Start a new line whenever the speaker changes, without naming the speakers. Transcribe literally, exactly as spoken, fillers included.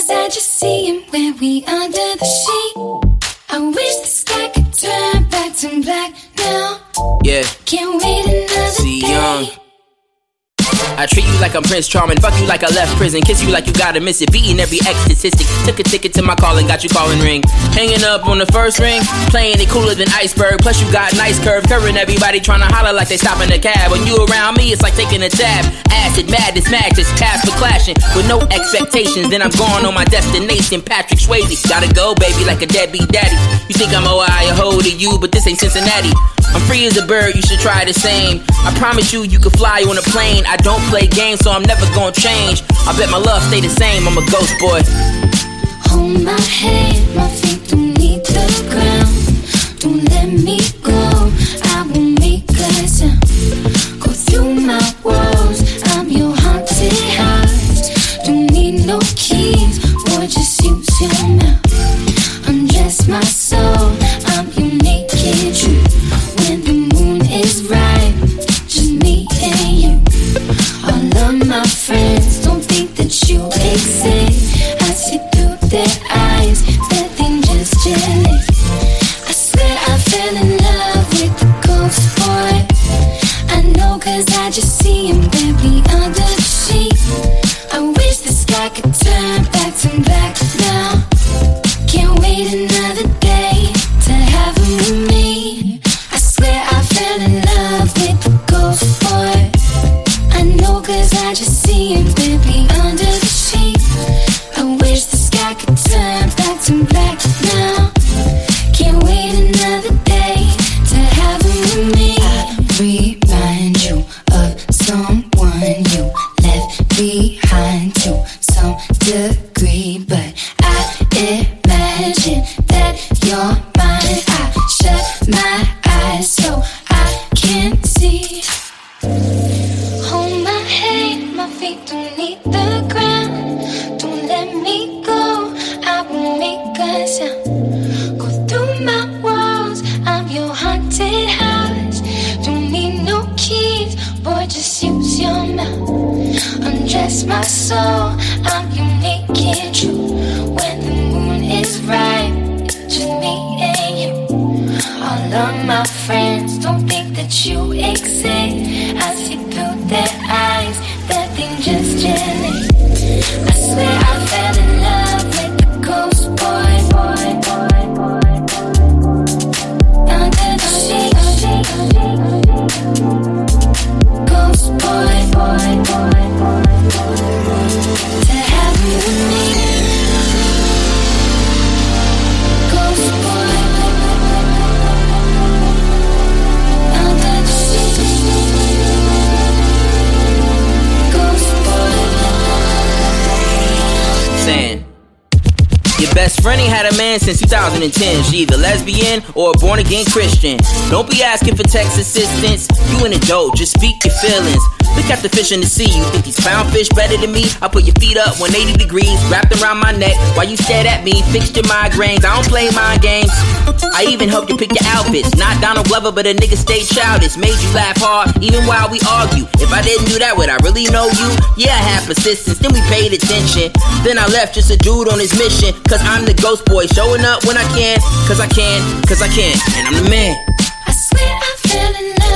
cause I just see him when we under the sheet. I wish the sky could turn back to black now.
Yeah.
Can't wait another
See
day.
young. I treat you like I'm Prince Charming, fuck you like I left prison, kiss you like you gotta miss it, beating every X statistic, took a ticket to my call and got you calling ring, hanging up on the first ring, playing it cooler than iceberg, plus you got nice curve, curving everybody trying to holler like they stopping the cab, when you around me it's like taking a tab, acid, madness, madness, task for clashing, with no expectations, then I'm going on my destination, Patrick Swayze, gotta go baby like a deadbeat daddy, you think I'm O I, a hoe to you, but this ain't Cincinnati, I'm free as a bird, you should try the same, I promise you, you can fly on a plane, I don't play games, so I'm never gonna change. I bet my love stay the same, I'm a ghost boy.
Hold my hand, my feet don't need the ground. Don't let me go, I will make a sound. Go through my walls, I'm your haunted house. Don't need no keys, or just use your mouth. Undress my soul, I'm your naked truth. When the moon is right, just me and you. All of my friends don't think that you exist. I see through their eyes that they just jealous. I swear I fell in love with the ghost boy. I know cause I just see him baby under the sheet. I wish the sky could turn back to black now. Can't wait another day to have him with me. I swear I fell in love with the ghost boy. I know cause I just see him baby under the sheet. I wish the sky could turn back to black now. Can't wait another day to have him with me. I remind you of someone you left behind to some degree, but I imagine that you're mine. I shut my eyes so I can see. Hold my hand, my feet don't need the ground. Don't let me go, I will make a sound. Go through my walls, I'm your haunted house. Don't need no keys, boy, just use your mouth. Undress my soul, I'm your naked truth. When the moon is right, just me and you. All of my friends don't think that you exist. I see through their eyes that they just jealous. I swear I fell in love with the ghost boy, boy, boy, boy. Under the sheet, ghost boy, boy, boy, boy. To have you with me, ghost boy. Under the sheet, ghost boy.
Saying your best friend ain't had a man since two thousand ten. She either lesbian or a born again Christian. Don't be asking for text assistance. You an adult, just speak your feelings. Look at the fish in the sea. You think these pound fish better than me? I put your feet up one eighty degrees, wrapped around my neck while you stared at me. Fixed your migraines. I don't play mind games. I even helped you pick your outfits. Not Donald Glover, but a nigga stayed childish. Made you laugh hard, even while we argue. If I didn't do that, would I really know you? Yeah, I had persistence. Then we paid attention. Then I left just a dude on his mission. Cause I'm the ghost boy, showing up when I can. Cause I can, cause I can, and I'm the man.
I swear I fell in love